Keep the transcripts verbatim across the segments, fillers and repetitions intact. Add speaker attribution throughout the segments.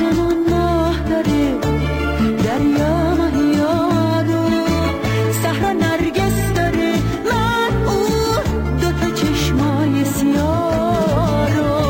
Speaker 1: آسمون ماه داره، دریا ماهیا رو، صحرا نرگس داره، من اون دوتا چشمای سیاه رو.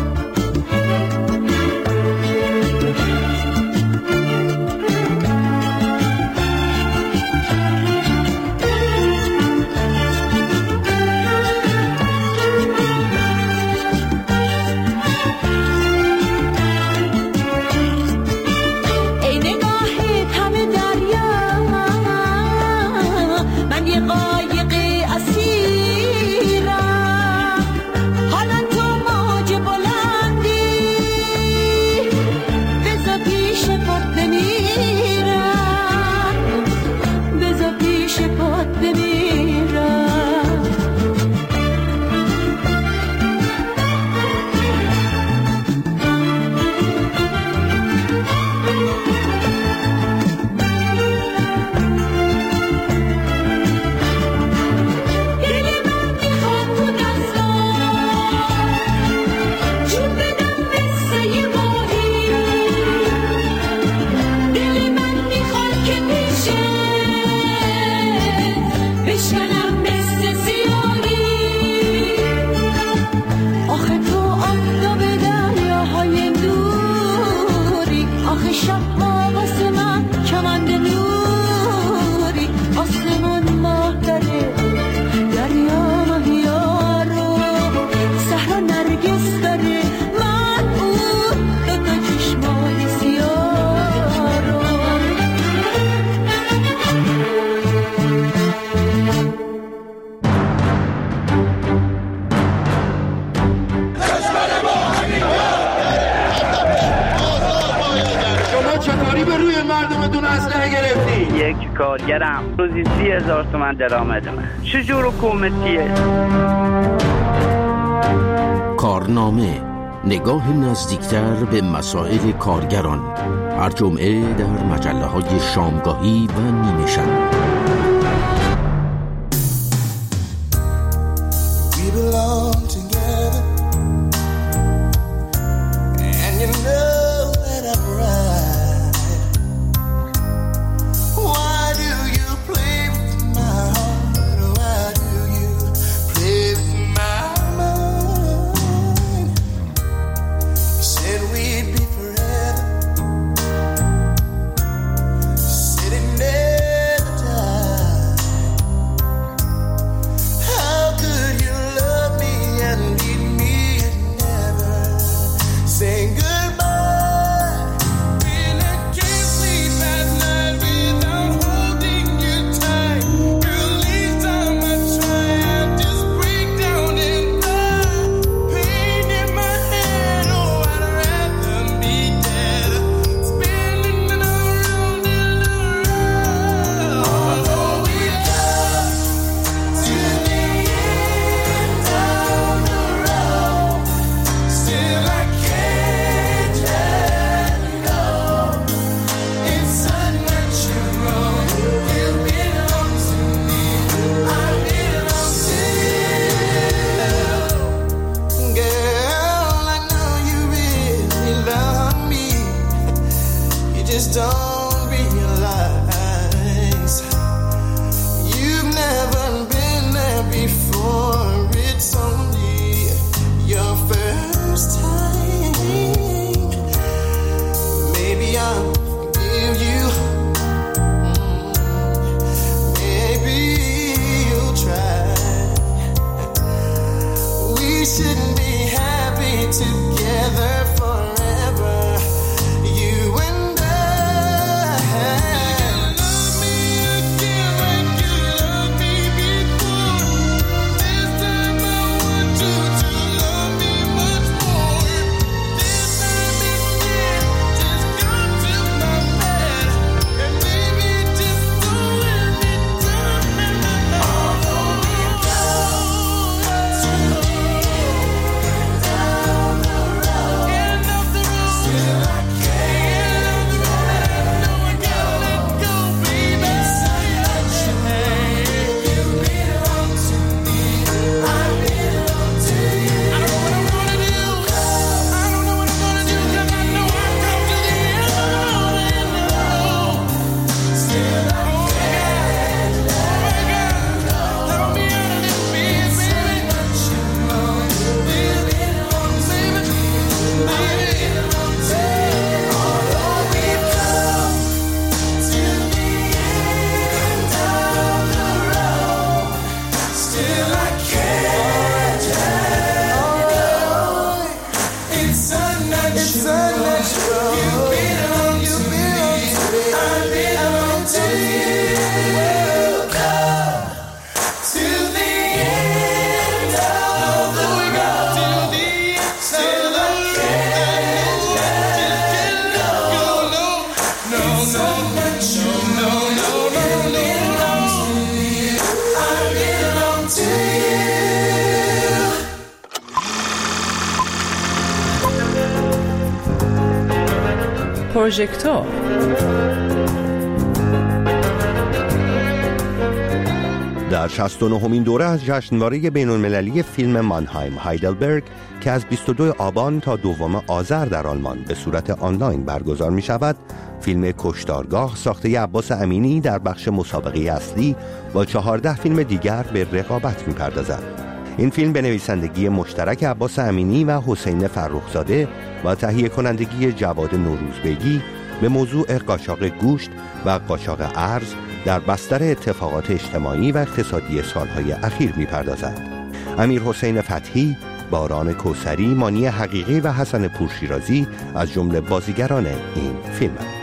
Speaker 2: کارگرم روزی سی هزار تومن درآمد من. چجور حکومتیه؟
Speaker 3: کارنامه، نگاه نزدیکتر به مسائل کارگران، هر جمعه در مجله های شامگاهی و نیمه شب.
Speaker 4: It's unnatural. It's unnatural. You belong to me. I belong to you. Come to the end of the road. Till the end. Till the end. No, no, no, no, no, no, no, no. I belong to you.
Speaker 5: پروژکتور
Speaker 6: در شصت و نهمین دوره از جشنواره بین‌المللی فیلم مانهایم هایدلبرگ که از بیست و دو آبان تا دوم آذر در آلمان به صورت آنلاین برگزار می شود، فیلم کشتارگاه ساخته عباس امینی در بخش مسابقه اصلی با چهارده فیلم دیگر به رقابت می پردازد. این فیلم به نویسندگی مشترک عباس امینی و حسین فرخزاده و تهیه کنندگی جواد نوروزبگی به موضوع قاچاق گوشت و قاچاق ارز در بستر اتفاقات اجتماعی و اقتصادی سالهای اخیر می‌پردازد. امیر حسین فتحی، باران کوثری، مانی حقیقی و حسن پورشیرازی از جمله بازیگران این فیلم هستند.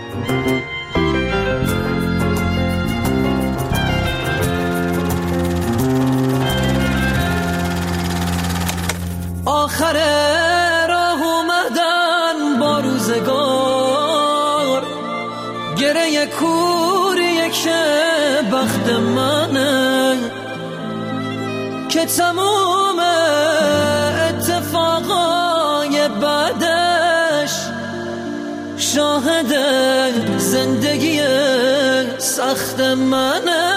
Speaker 7: آخر راه اومدن با روزگار، گره کوریه که بخت منه که تموم اتفاقای بعدش شاهد زندگی سخت منه.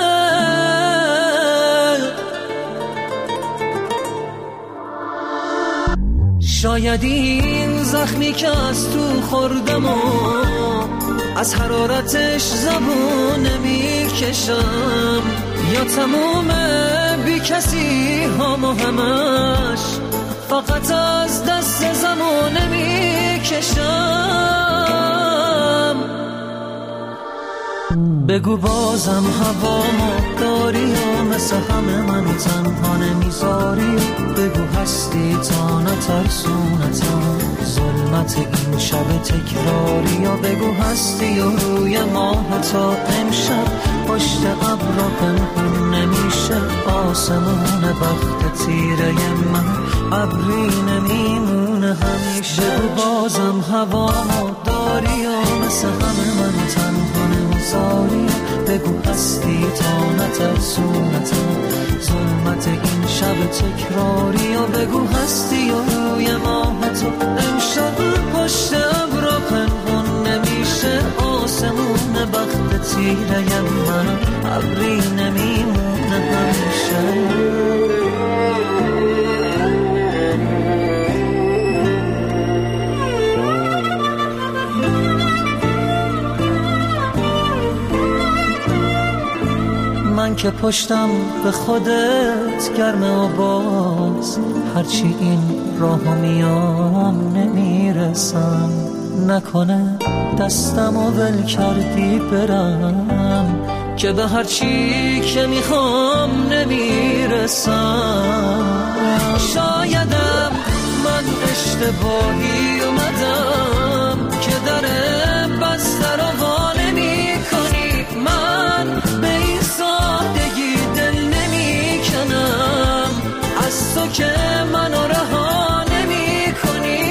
Speaker 7: شاید این زخمی که از تو خوردم و از حرارتش زبون نمیکشم، یا تموم بی کسی هم و همش فقط از دست زمان نمیکشم. بگو بازم هوامو داری و مثل همه منو تنها نمیذاری. بگو هستی تا نترسونتم ظلمت این شب تکراری. یا بگو هستی و روی ماه تا امشب پشت ابرا پنهون نمیشه. آسمون بخت تیره من ابری نمیمونه همیشه. بگو بازم هوامو داری و مثل همه منو تنها نمیذاری. بگو هستی تا نترسونتم ظلمت این شب تکراری. یا بگو هستی و روی ماه تو امشب پشت ابرا پنهون نمیشه. آسمون بخت تیره من ابری نمیمونه همیشه. من که پشتم به خودت گرمه و باز هرچی این راهو میام نمیرسم. نکنه دستم و ول کردی برم که به هرچی که میخوام نمیرسم. شایدم من اشتباهی اومدم که در بسته رو وا نمی کنی. من به این سادگی دل نمی کنم از تو که منو رها نمی کنی.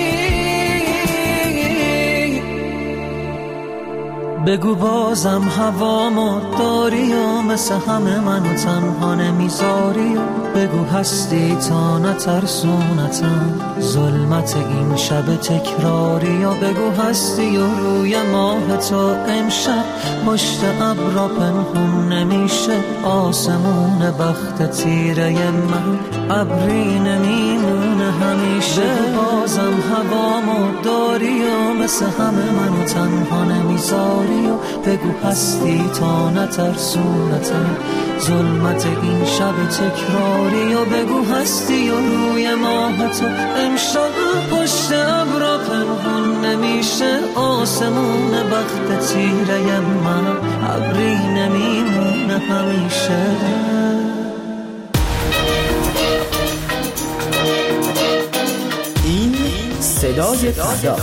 Speaker 7: بگو بازم هوامو داری و مثل همه منو تنها نمیذاری. بگو هستی تا نترسونتم ظلمت این شب تکراری. یا بگو هستی و روی ماه تو امشب پشت ابرا پنهون نمیشه. آسمون بخت تیره من ابری نمیمونه همیشه. بگو بازم هوامو داری و مثل همه منو تنها نمیذاری. بگو هستی تا نترسونتم ظلمت این شب تکراری. یا بگو هستی و روی ماه تو امشب پشت ابرا پنهون نمیشه. آسمون بخت تیره من ابری نمیمونه همیشه.
Speaker 8: این صدای صدای فردا.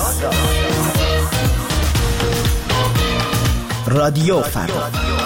Speaker 8: رادیو فردا.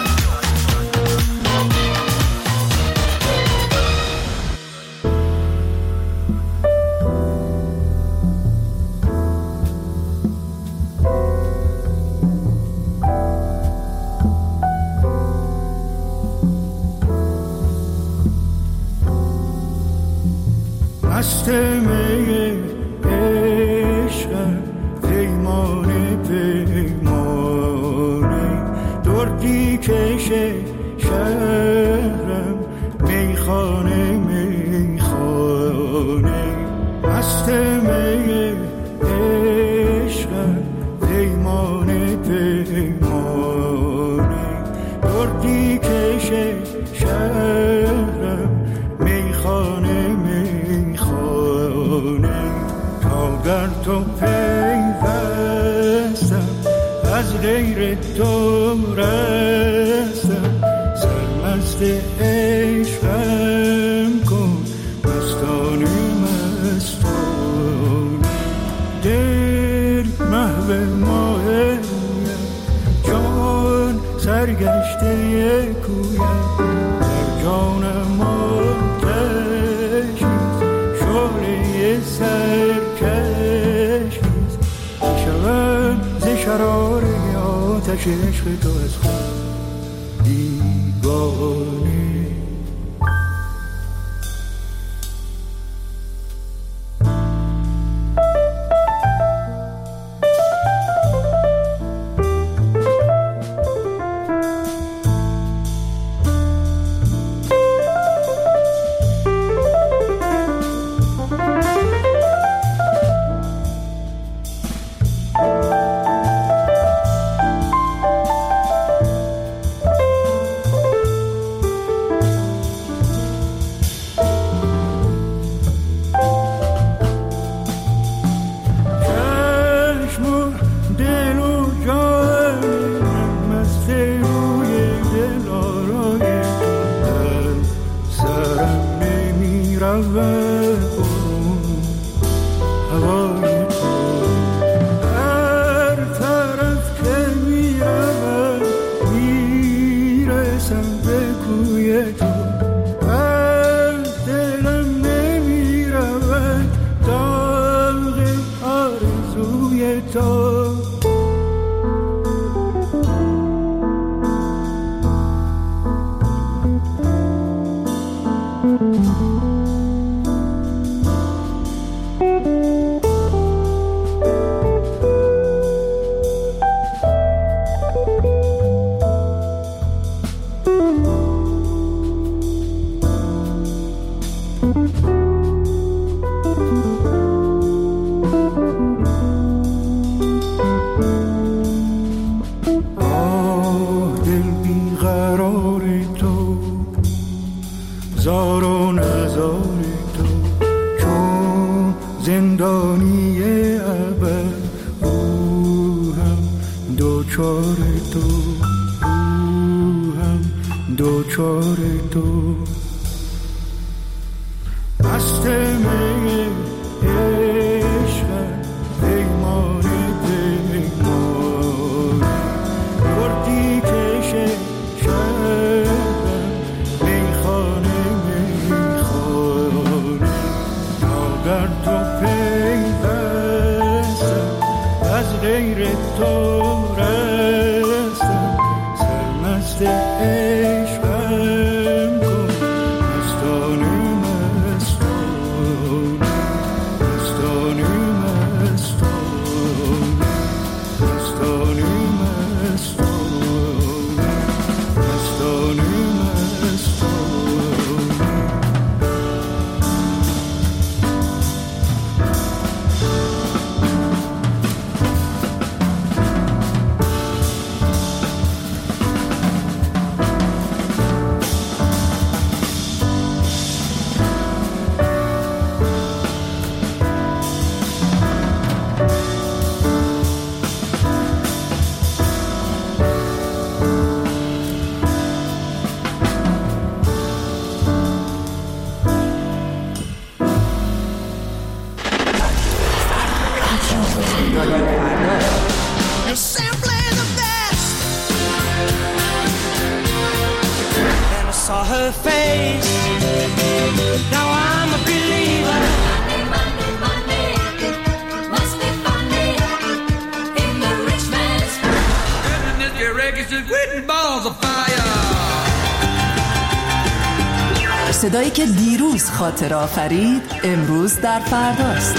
Speaker 9: مست می عشق پیمانه پیمانه دردی کشه شهرم میخانه میخانه مست می عشق پیمانه پیمانه دردی کشه شهرم میخانه میخانه تا در تو پیوستم از غیر تو رستم سرمست عشقم کن مستانه مستانه دل محو ماه جان سرگشته کویم در جانم آتشیست شعله سرکشیست شوم ز شرار آتش عشق تو از خود بیگانه.
Speaker 5: رادیو فردا.
Speaker 7: Saw her face. Now I'm a believer.
Speaker 1: Monday, Monday, Monday, must be Monday in the rich man's
Speaker 8: And this your reggae is written balls of fire.
Speaker 5: صدایی که دیروز خاطر آفرید امروز در فرداست.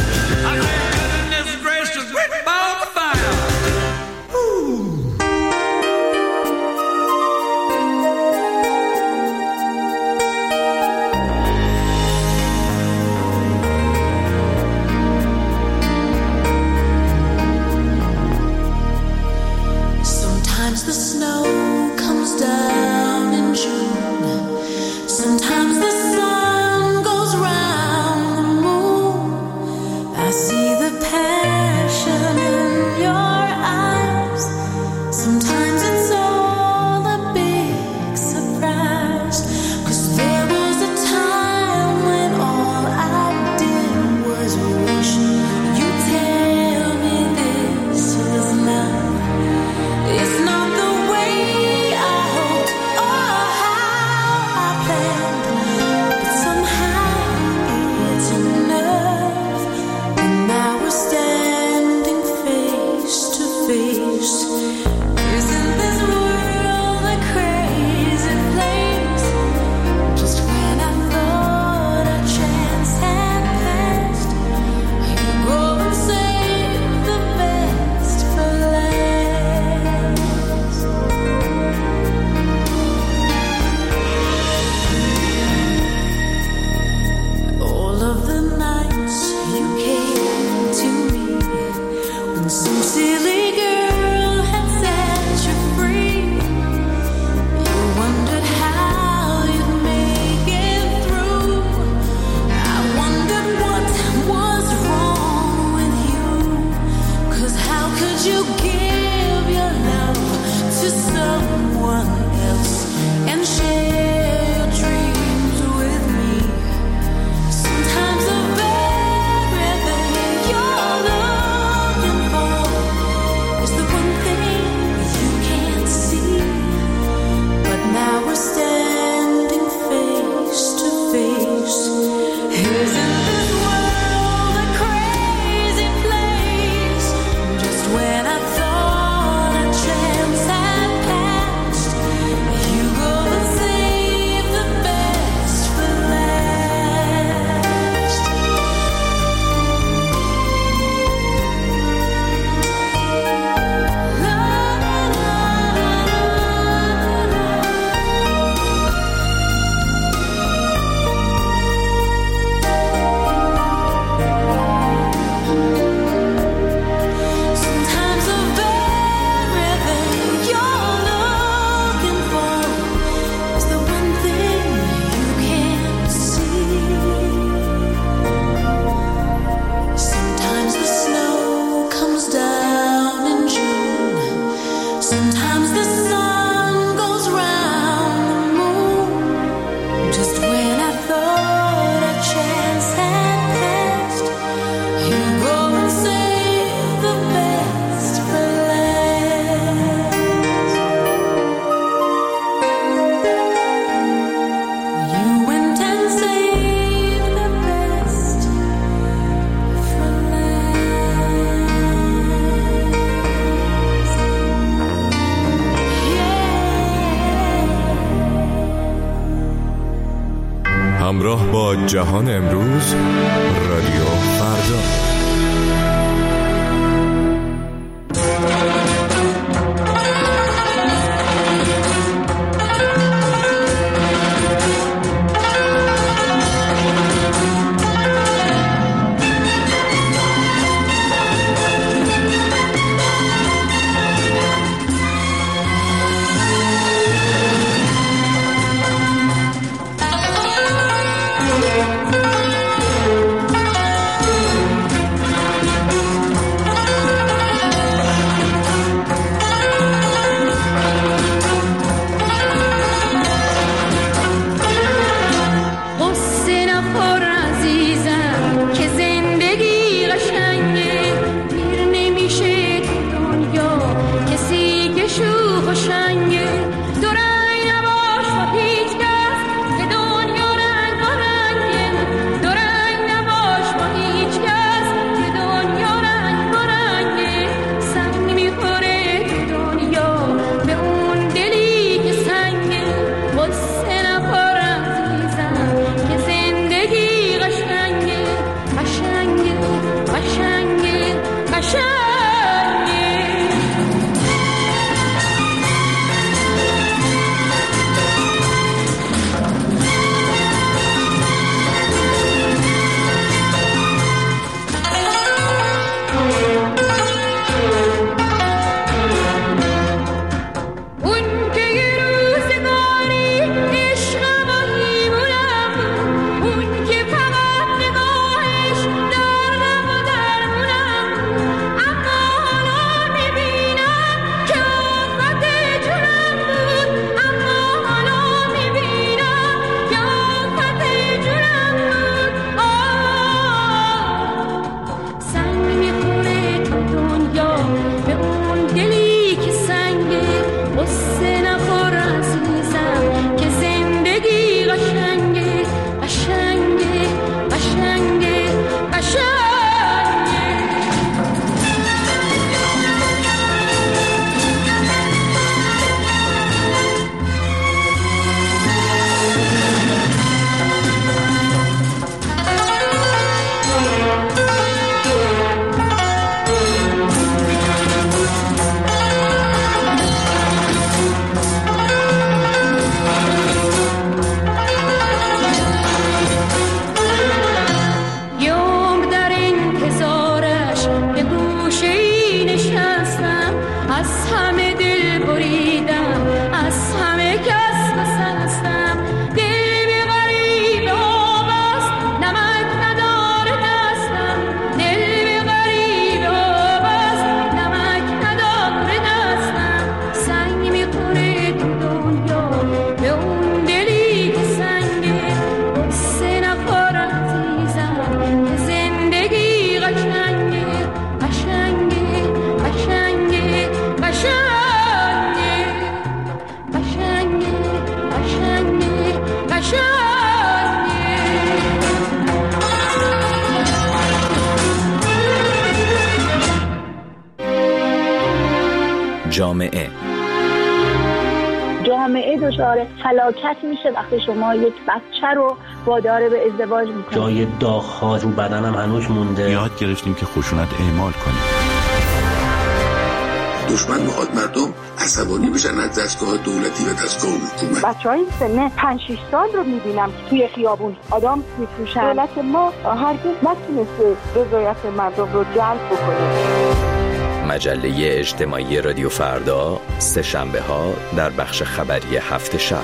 Speaker 10: همراه با جهان امروز رادیو فردا.
Speaker 11: جامعه.
Speaker 12: جامعه دچار فلاکت میشه وقتی شما یک بچه رو وادار به ازدواج میکنید.
Speaker 13: جای داغ‌ها رو بدنم هنوز مونده.
Speaker 14: یاد گرفتیم که خشونت اعمال کنیم.
Speaker 15: دشمن میخواد مردم عصبانی بشن از دستگاه دولتی و دستگاه حکومت.
Speaker 12: بچهای سن پنج شش سال رو میبینم که توی خیابون آدم میفروشن. دولت ما هرگز نتونسته رضایت مردم رو جلب بکنه.
Speaker 11: مجله اجتماعی رادیو فردا، سه شنبه ها در بخش خبری هفت شب.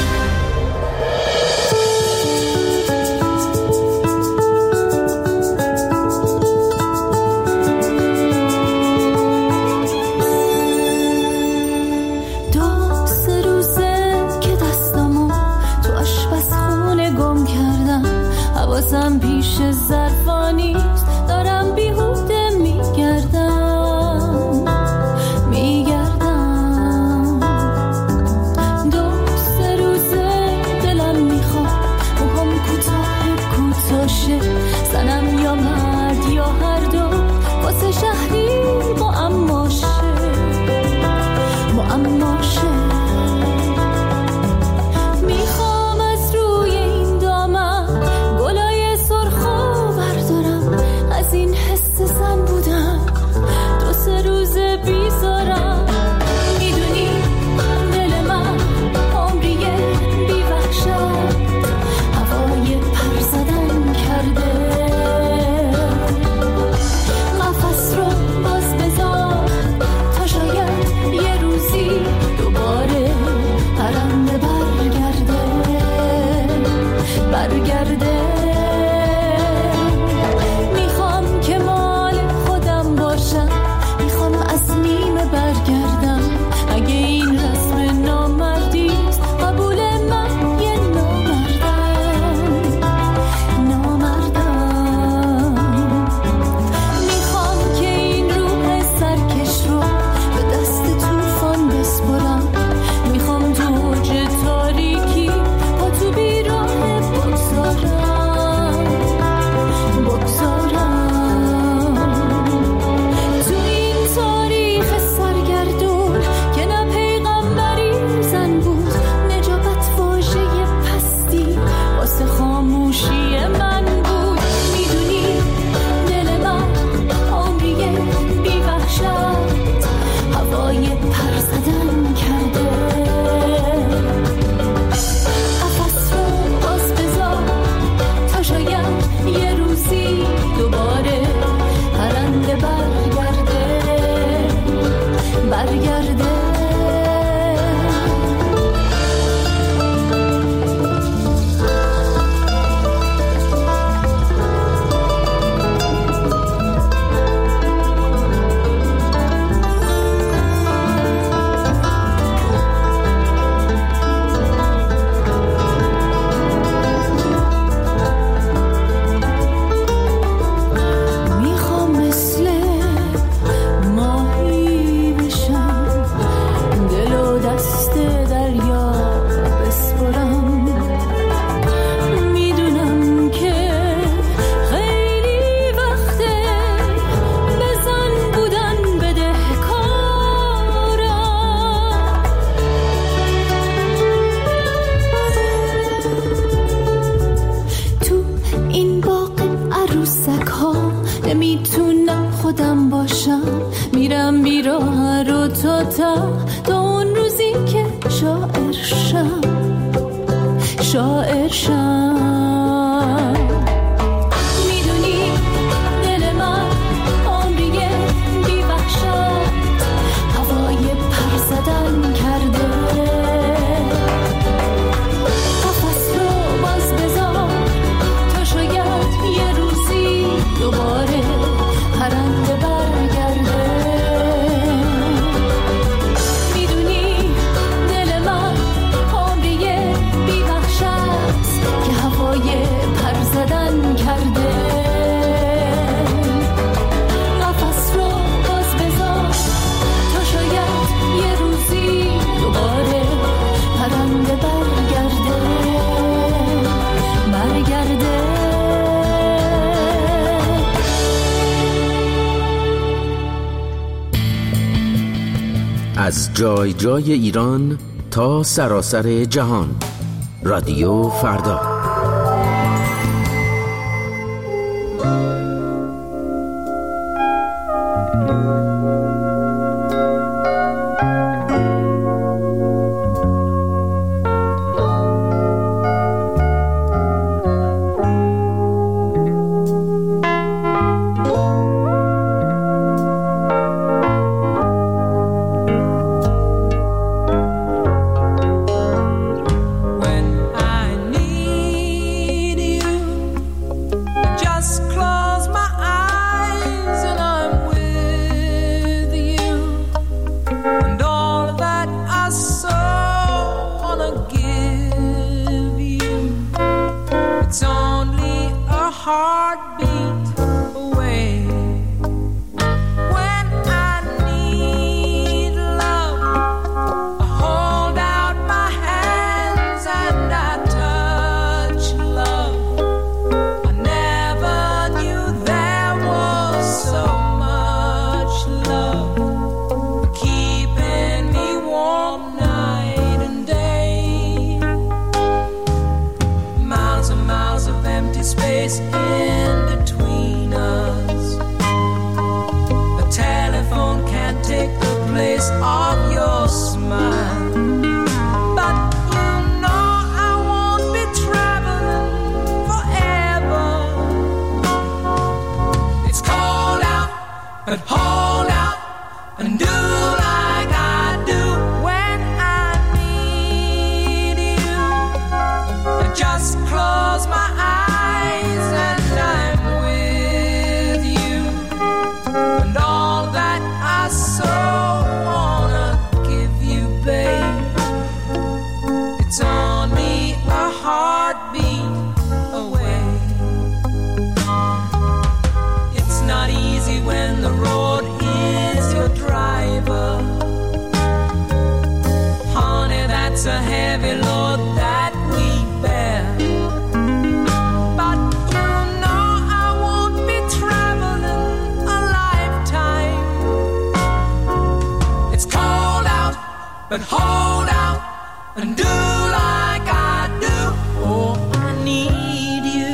Speaker 16: دو سه روزه که دستامو تو آشپزخونه گم کردم، حواسم پیش ظرفا نیست، دارم بیهوده میگردم میگردم. دو سه روزه دلم میخواد موهام کوتاه کوتاشه، زنم یا مرد یا هر دو، واسه شهری معماشه معماشه. میخوام از روی این دامن گلای سرخو بردارم، از این حس زن بودم دو سه روز بیزارم. میدونی دل من عمریه بی وحشت، هوای پر زدن کرده. قفس رو باز بذار تا شاید یه روزی دوباره پرنده برگرده برگرده. میخوام که مال خودم باشم، میخوام از نیمه برگردم. اگه این رسم نامردیست قبول من یه نامردم نامردم. میخوام که این روح سرکش رو به دست طوفان بسپرم. میخوام تو اوج تاریکی با تو بیراه بگذارم بگذارم. تو این تاریخ سرگردون که نه پیغمبری زن بود، نجابت واژه پستی واسه خاموشی من بود. میدونی دل من عمریه بی وحشت، هوای پر زدن کرده. قفس رو باز بذار تا شاید یه روزی دوباره پرنده برگرده برگرده. میخوام مثل ماهی بشم، دل و دست دریا بسپرم. میدونم که خیلی وقته بزن بودن بده کارم. تو این باغ عروسک ها نمیتونم خودم باشم، میرم بیراه رو تا تا تا اون روزی که شاعر شم شاعر شم. میدونی دل من عمریه بی وحشت، هوای پر زدن کرده. قفس رو باز بذار تا شاید یه روزی دوباره پرنده برگرده. میدونی دل من عمریه بی وحشت که
Speaker 3: از جای جای ایران تا سراسر جهان. رادیو فردا.
Speaker 4: But hold out and do like I do. Oh, I need you.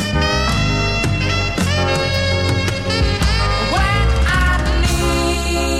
Speaker 4: When I need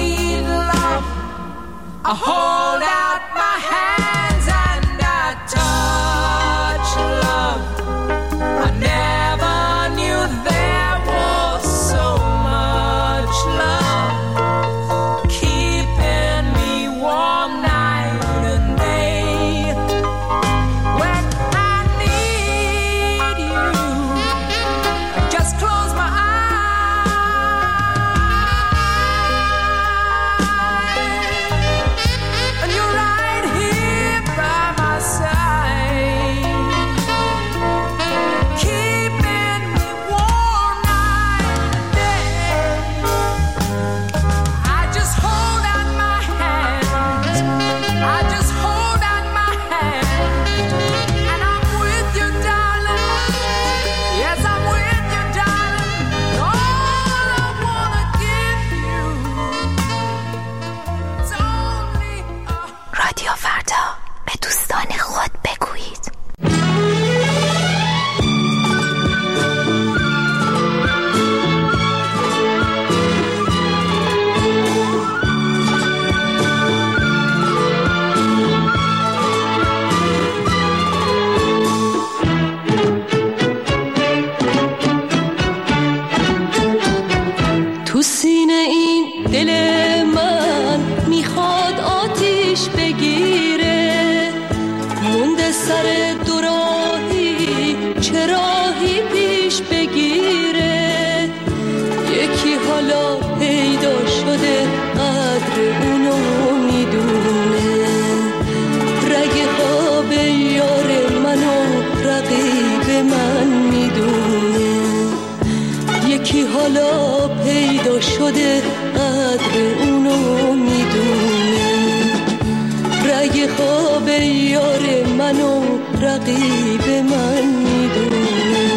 Speaker 16: حالا پیدا شده قدر اونو میدونه، رگ خواب یار منو رقیب من میدونه.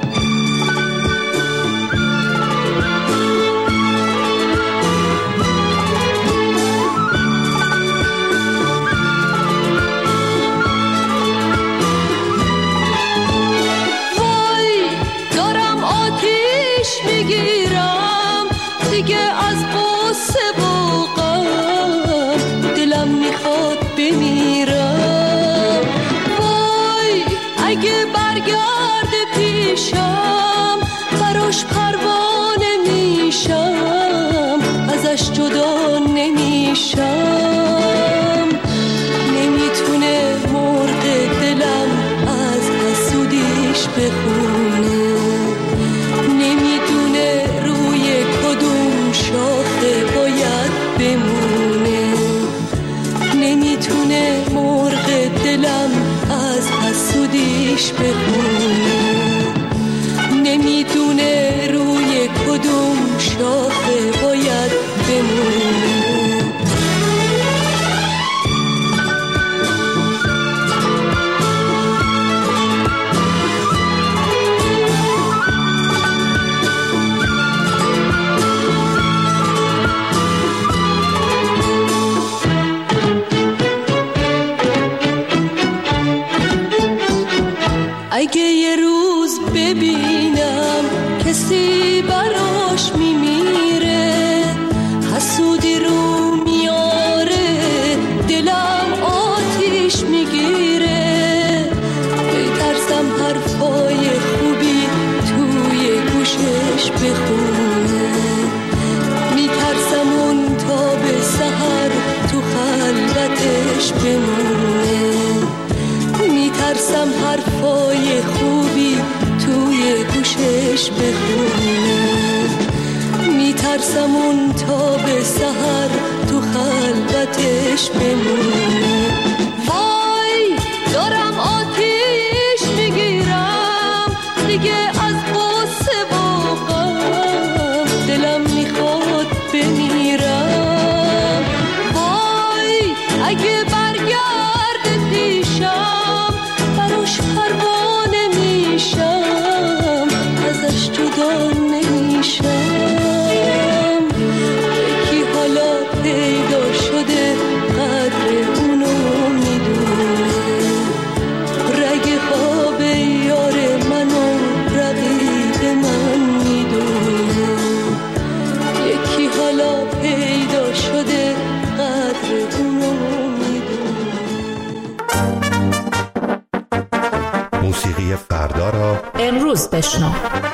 Speaker 16: اگه برگرد پیشم براش پروانه میشم، ازش جدا نمیشم. نمیتونه مرغ دلم از حسودیش بخونه، نمیدونه روی کدوم شاخه باید بمونه، نمیتونه مرغ دلم از حسودیش بخونه، نمیدونه روی کدوم شاخه باید بمونه. اگه یه روز ببینم کسی براش میمیره، حسودی رو میاره، دلم آتیش میگیره، بترسم حرفای خوبی توی گوشش بخونه، میترسم اون تا به سحر تو خلوتش بمونه، میترسم حرفای خوبی توی گوشش بخونه، میترسم اون تا به سحر تو خلوتش بمونه. وای دارم آتیش میگیرم دیگه از غصه و غم، دلم میخواد بمیرم. وای اگه برگرد پیشم براش پروانه میشم، ازش جدا نمیشم. یکی حالا پیدا شده قدر اونو میدونه، رگ خواب یار منو رقیب من میدونه، یکی حالا پیدا شده قدر اونو میدونه.
Speaker 6: موسیقی فردا را
Speaker 5: امروز بشنو.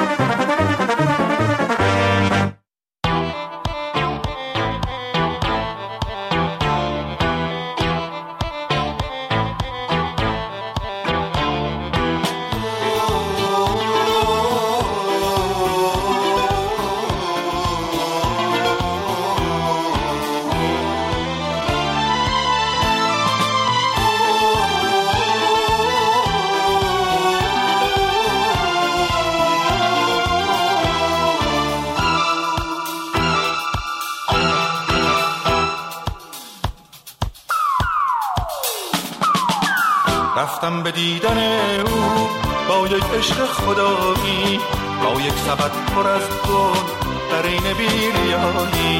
Speaker 17: رفتم به دیدن او با یک عشق خدایی، با یک سبد پر از گل در این بیریایی.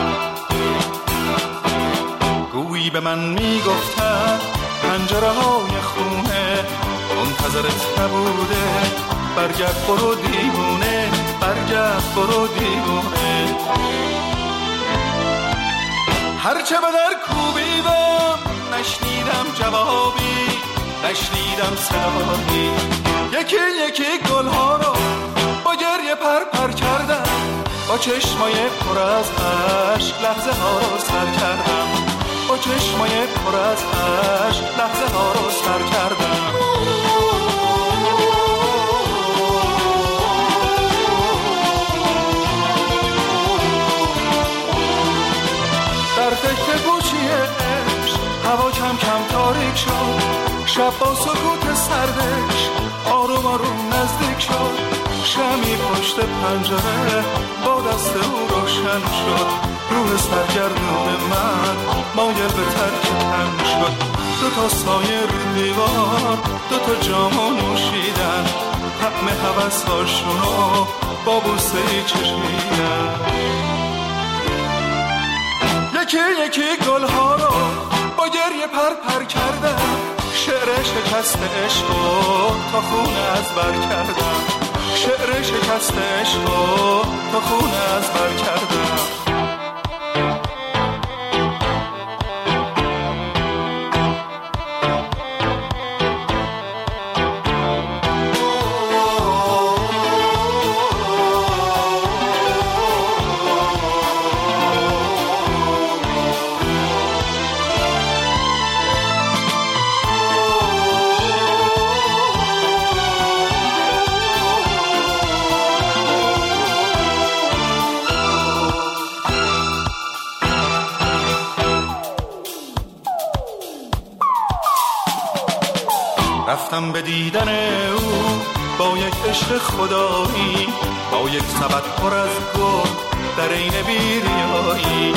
Speaker 17: گویی به من میگفتن پنجره های خونه منتظرت نبوده، برگرد برو دیوونه، برگرد برو دیوونه. هرچه به در کوبیدم نشنیدم جوابی، نشنیدم صدایی. یکی یکی گلها رو با گریه پر پر کردم، با چشمای پر از عشق لحظه ها رو سر کردم، با چشمای پر از عشق لحظه ها رو سر کردم. در فکر گوشی عشق هوا کم کم تاریک شد، شب با سکوت سردش آروم آروم نزدیک شد. شب کمی پشت پنجره با دست او روشن شد. روح سرگردون من مایل به ترک تن شد. دو تا سایه رو دیوار، دو تا جامو نوشیدن، طعم هوس‌هاشونو با بوسه ای چشیدن. یکی یکی گلها رو با گریه پر پر کردم، شعر شکست عشقو تا خونه از بر کردم. شعر شکست عشقو تا خونه از بر کردم. رفتم به دیدن او با یک عشق خدایی، با یک سبد پر از گل در عین بیریایی.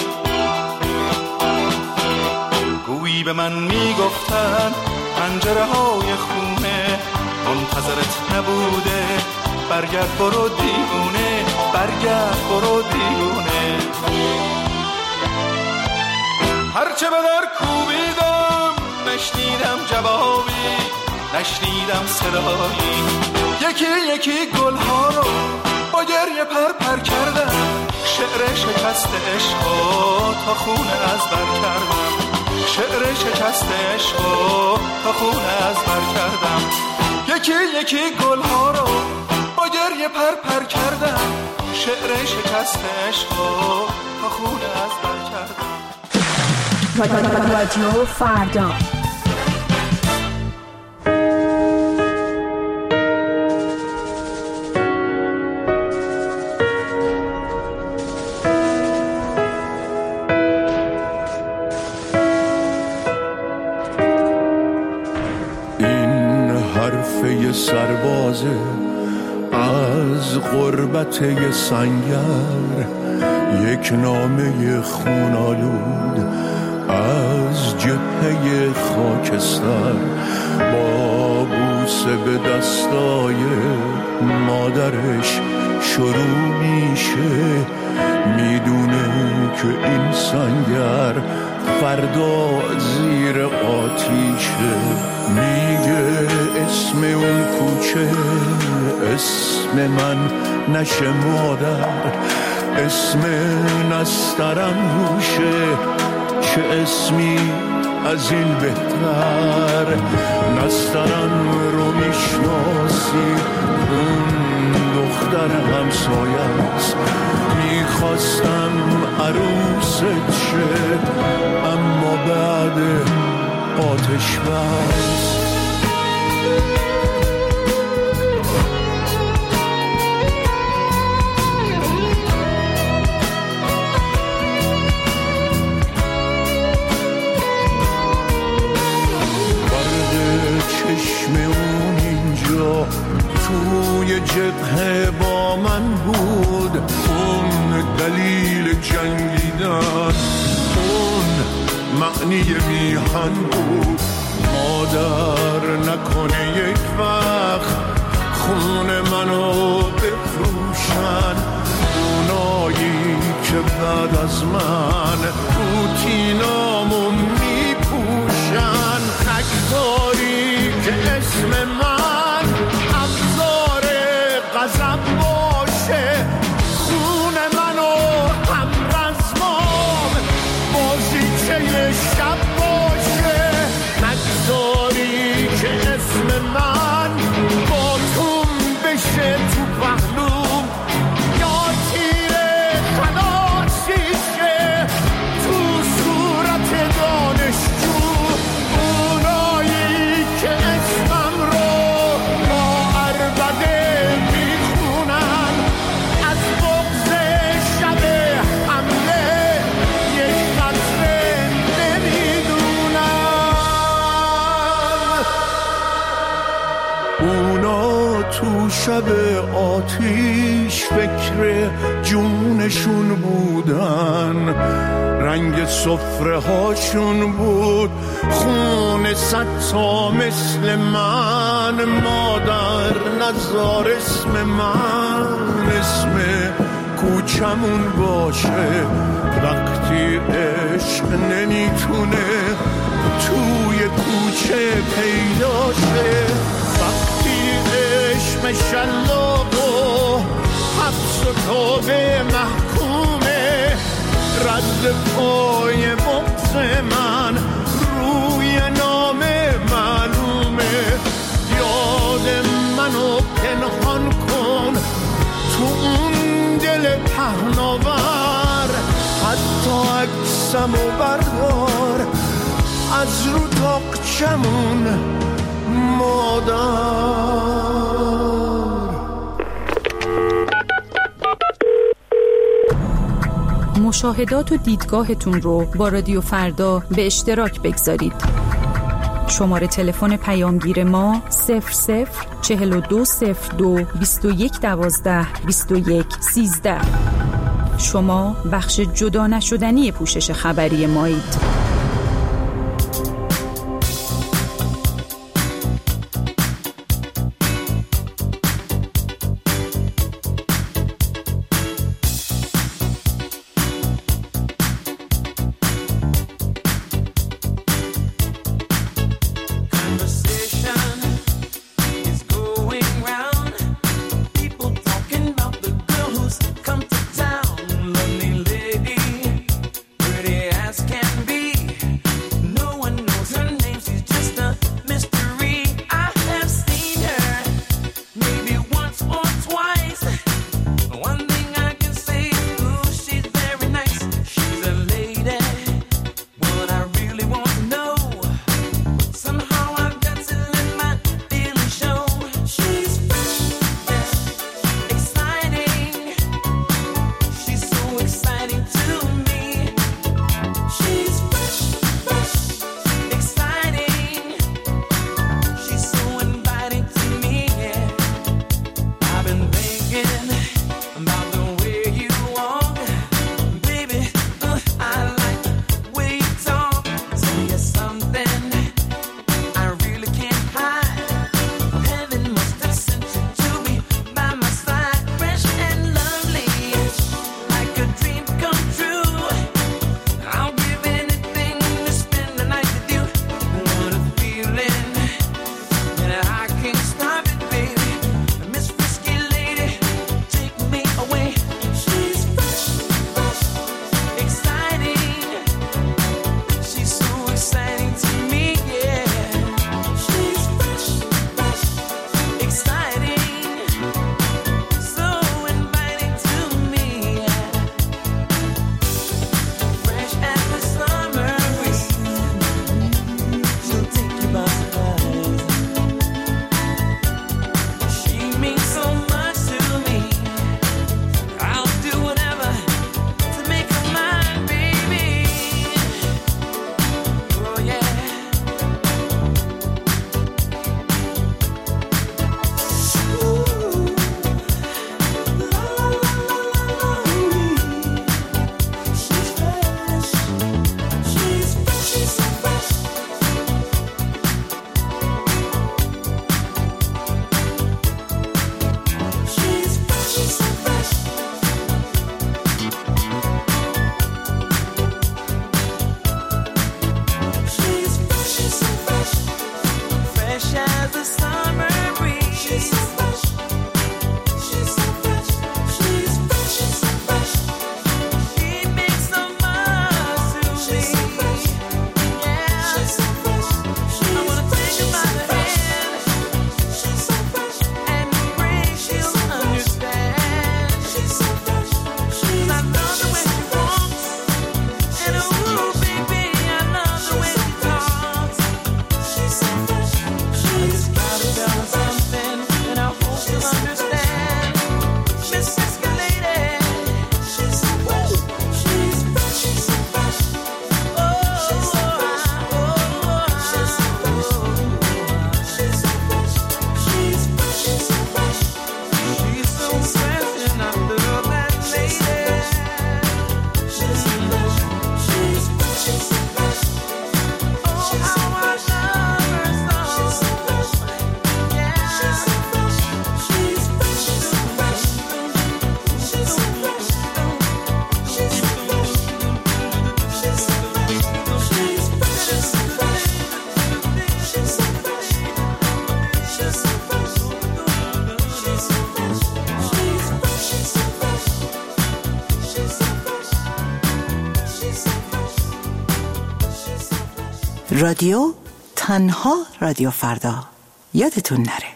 Speaker 17: گویی به من میگفتن پنجره های خونه منتظرت نبوده، برگرد برو دیوونه، برگرد برو دیوونه. هرچه به در کوبیدم نشنیدم جوابی، نشنیدم صدایی. یکی یکی گلها رو با گریه پر پر کردم، شعر شکست عشقو تا خونه از بر کردم. شعر شکست عشقو تا خونه از بر کردم. یکی یکی گلها رو با گریه پر پر کردم، شعر شکست عشقو تا خونه از بر کردم.
Speaker 18: رادیو فردا.
Speaker 19: سربازه از غربت یه سنگر، یک نامه خونالود از جبهه خاکستر، با بوسه به دستای مادرش شروع میشه. میدونه که این سنگر فردا زیر آتیشه. میگه اسم اون کوچه اسم من نشه مادر، اسم نسترم روشه، چه اسمی از این بهتر. نسترم رو میشناسی، اون دختر همسایه است. میخواستم عروست شه اما بعد آتش بس. برد چشم اون اینجا توی جبهه با من بود، اون دلیل جنگیدن، اون معنی میهن بود. مادر نکنه یک وقت خون منو بفروشن، اونایی که بعد از من روتینامو میپوشن. خکداری که اسم من ابزار غضب باشه، خون منو هم رزمام بازیچه شب باشه. نگذاری که اسم من با توم بشه تو پهلوم، یا تیر خلاصیشه تو آتیش فکر جونشون بودن، رنگ سفره هاشون بود خون ستا مثل من. مادر نزار اسم من اسم کوچمون باشه، وقتی عشق نمیتونه توی کوچه پیدا شه. وقتی عشق شلاق و حبس و توبه محکومه، رد پای بغض من روی نام معلومه. یاد منو پنهان کن تو اون دل پهناور، حتی عکسمو بردار از رو تاقچمون مادر.
Speaker 18: مشاهدات و دیدگاهتون رو با رادیو فردا به اشتراک بگذارید. شماره تلفن پیامگیر ما صفر صفر چهل و دو صفر دو بیست و یک دوازده بیست و یک سیزده. شما بخش جدا نشدنی پوشش خبری مایید.
Speaker 4: Can be
Speaker 20: رادیو تنها رادیو فردا یادتون نره.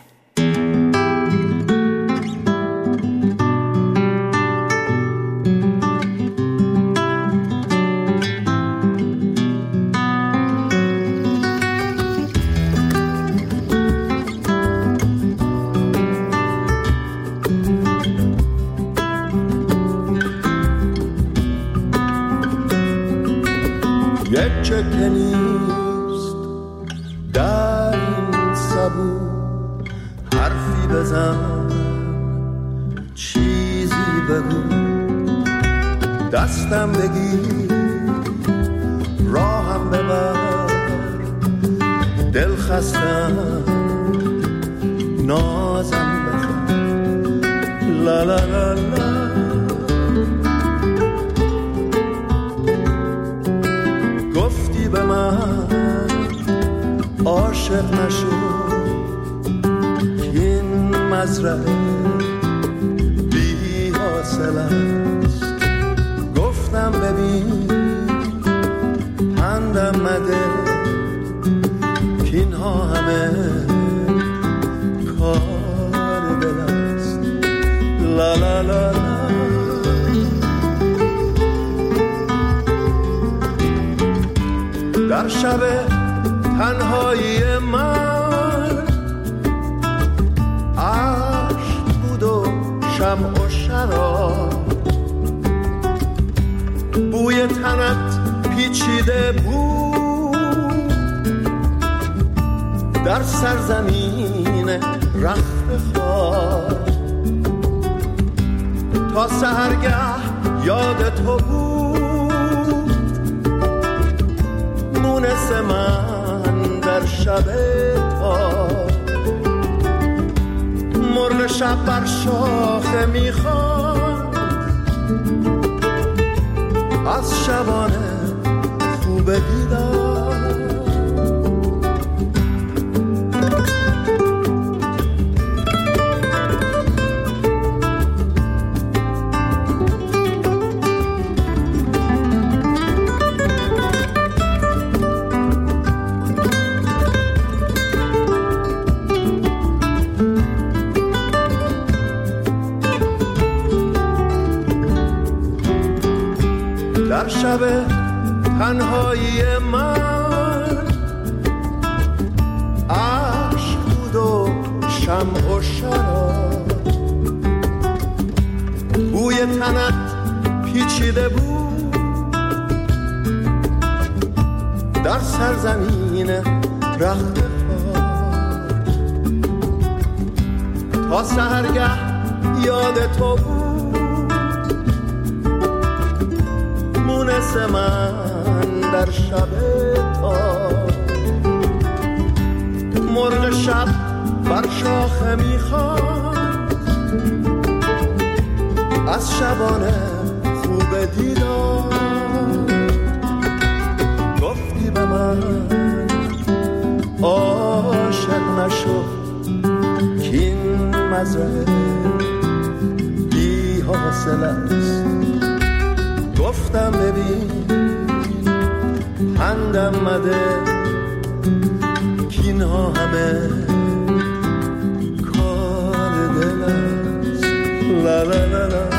Speaker 19: یک چکه نیست در این سبو، حرفی بزن چیزی بگو، دستم بگیر راهم ببر، دل خستم نازم بخر، لا لا لا لا. به من عاشق نشو که این مزرعه بی حاصل است. گفتم ببین پندم مده که اینها همه کار دل است. لا لا لا لا. در شب تنهایی من عشق بود و شمع و شراب، بوی تنت پیچیده بود در سرزمین رخت خواب، تا سحرگه یاد تو بود مونس من در شب تاب. مرغ شب بر شاخه میخواد از شبانه خوب دیدار. در شب تنهایی من عشق بود و شمع و شراب، بوی تنت پیچیده بود در سرزمین رخت خواب، تا سحرگه یاد تو بود مونس من در شب تاب. مرغ شب بر شاخه میخواد از شبانه خوب دیدار. گفتی به من عاشق نشو که این مزرعه بی حاصل است. گفتم ببین پندم مده که اینها همه کار دل است. لا لا لا لا.